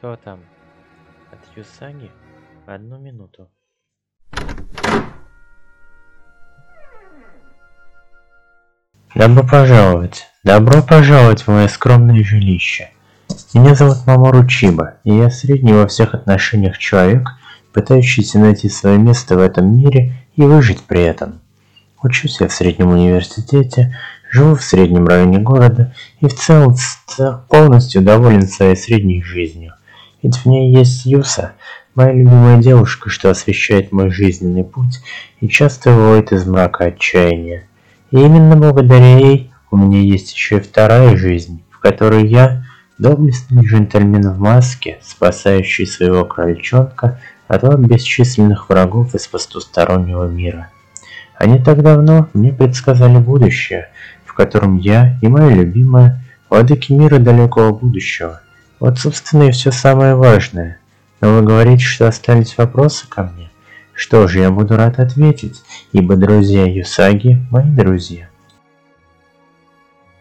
Кто там? От Юсаги? 1 минуту. Добро пожаловать в мое скромное жилище. Меня зовут Мамору Чиба, и я средний во всех отношениях человек, пытающийся найти свое место в этом мире и выжить при этом. Учусь я в среднем университете, живу в среднем районе города и в целом полностью доволен своей средней жизнью. Ведь в ней есть Юса, моя любимая девушка, что освещает мой жизненный путь и часто выводит из мрака отчаяния. И именно благодаря ей у меня есть еще и вторая жизнь, в которой я доблестный джентльмен в маске, спасающий своего крольчонка от лап бесчисленных врагов из потустороннего мира. А не так давно мне предсказали будущее, в котором я и моя любимая владыки мира далекого будущего. Вот, собственно, и все самое важное. Но вы говорите, что остались вопросы ко мне? Что же, я буду рад ответить, ибо друзья Юсаги – мои друзья.